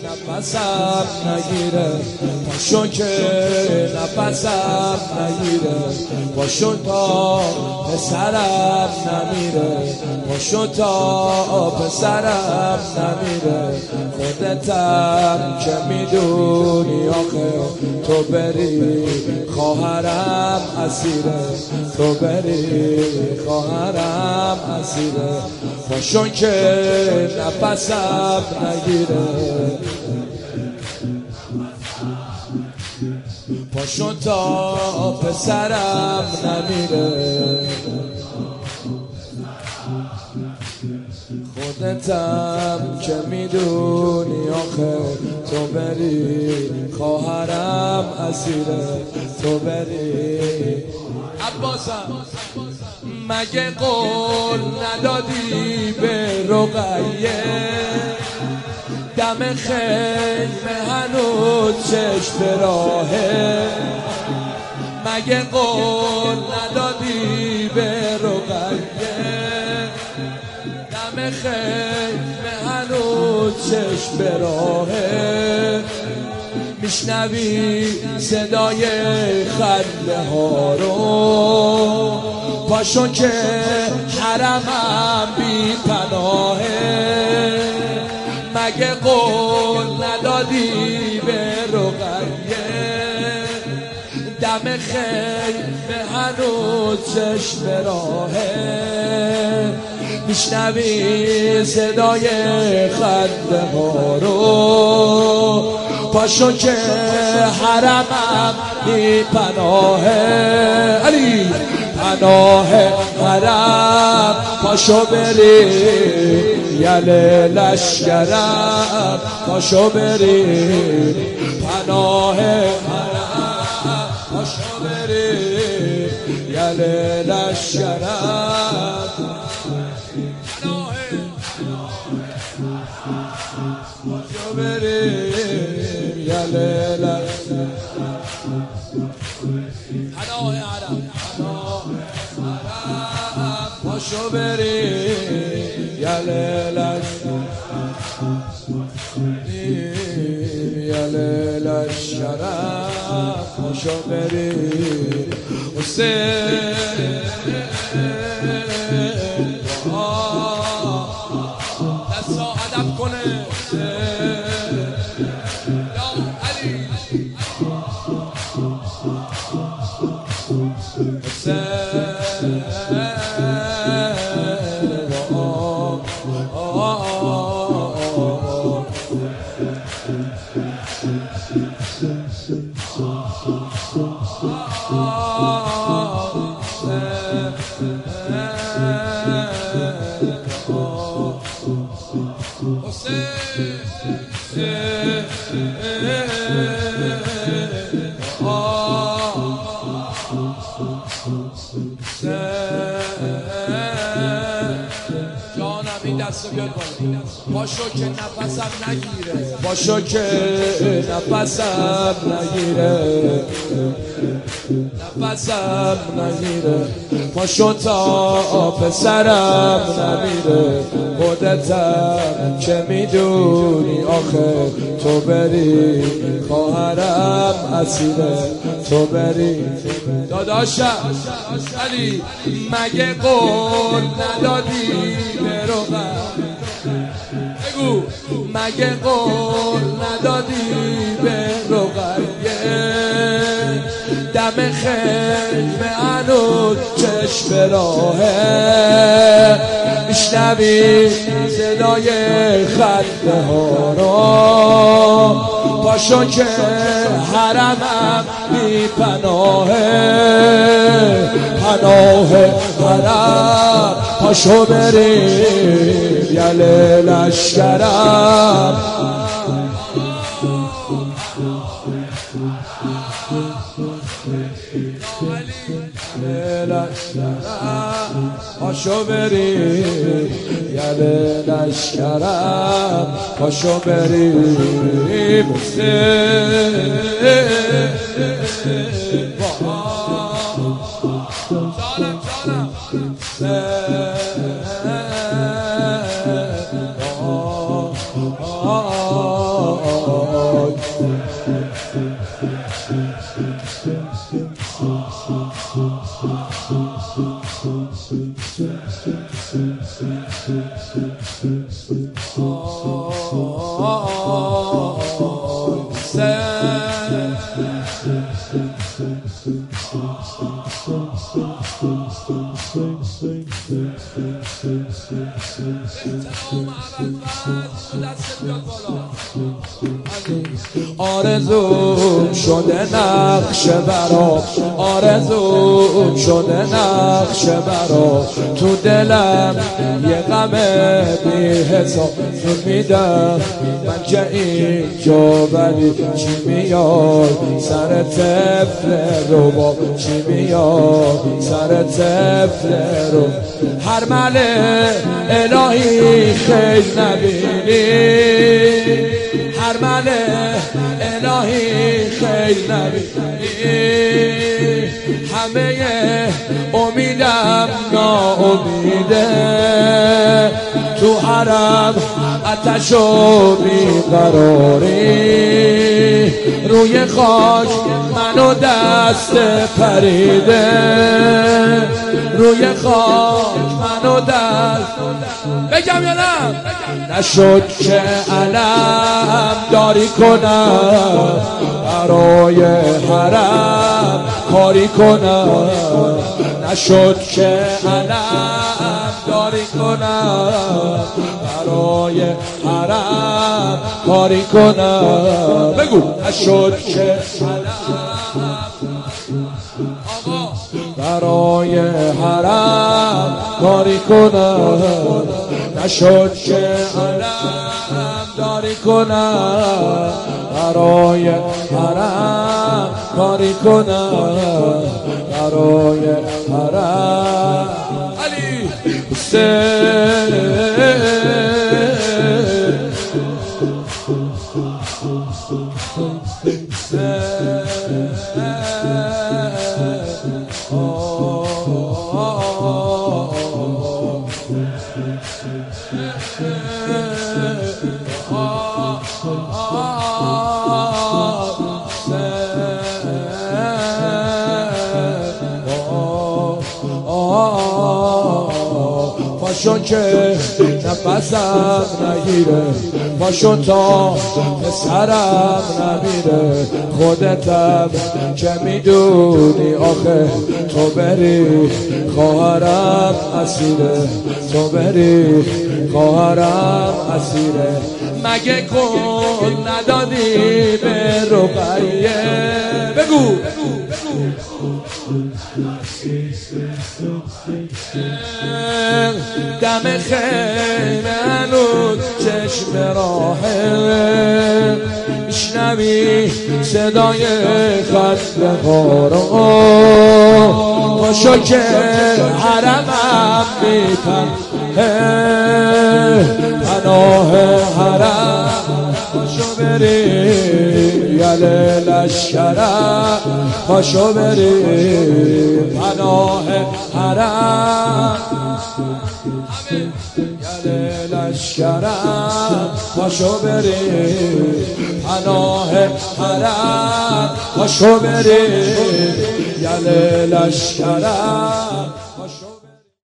نفسم نگیره، پاشو که نفسم نگیره، پاشو تا پسرم نمیره، پاشو تا پسرم نمیره. خودتم که میدونی آخه تو بری خواهرم اسیره، تو بری خواهرم اسیره. پاشو که نفسم نگیره، پاشو تا پسرم نمیره. خودتم که میدونی آخه تو بری خواهرم اسیره، تو بری. عباسم مگه قول ندادی به رقیه، دم خیمه هنوز چشم راهه. مگه قول ندادی به رقیه، دم خیمه هنوز چشم راهه. میشنوی صدای خنده ها رو، پاشو که حرمم بی پناهه. مگه قول ندادی به رقیه، دم خیمه هنوز چشم راهه. میشنوی صدای خنده ها رو، پاشو که حرمم بی پناهه. علی پناه حرم پاشو بری، یله لشکرم پاشو بری. پناه حرم پاشو بری، یله لشکرم. پاشو بری، یله لشکرم. پناه حرم پاشو بری، یله لشکرم، یله لشکرم. پاشو بری حسین، دستا ادب کنه یا علی. جانم این دستو بیاد بالا. پاشو که نفسم نگیره، پاشو که نفسم نگیره، نفسم نگیره. پاشو تا پسرم نمیره. خودتم که میدونی آخه تو بری خواهرم اسیره، تو بری. داداشم علی مگه قول ندادی به رقیه، بگو مگه قول ندادی به رقیه، دم خیمه هنوز چشم راهه. میشنوی صدای خنده ها رو، پاشو که حرمم بی پناهه. پناه حرم پاشو بری، یله لشکرم. پاشو بری، یله لشکرم. پاشو بری آرزوم شده نقش برا، آرزوم شده نقش برا، تو دلم یه غم بی حساب میدم من که اینجا، ولی چی میاد سر طفل رباب، چی میاد سر طفل رو. هر مله الهی خیل نبینی، هر مله الهی خیل نبینی، همه امیدم ناامیده، تو حرم آتش و بیقراری، روی خاک منو دست پریده، روی خاک منو دست بگم یا نه؟ نشد که علم داری کنم برای حرم کاری کنم، نشد که علم داری کنم برای حرم کاری کنم. بگو نشد که برای حرم کاری کنم، نشد که علم داری کنم برای حرم کاری کنم، برای حرم. علی حسین پاشو که نفسم نگیره، پاشو تا سرم نمیره، خودتم که میدونی آخه تو بری خواهرم اسیره، تو بری خواهرم اسیره. مگه کن ندادی به رقیه؟ بگو دم خیمه هنوز چشم راهه، میشنوی صدای خط غارو، پاشو که حرمم میپنهه، پناه حرم پاشو بری یل لشکرم، پاشو بری پناه حرم یل لشکرم، پاشو بری پناه حرم، پاشو بری یل لشکرم.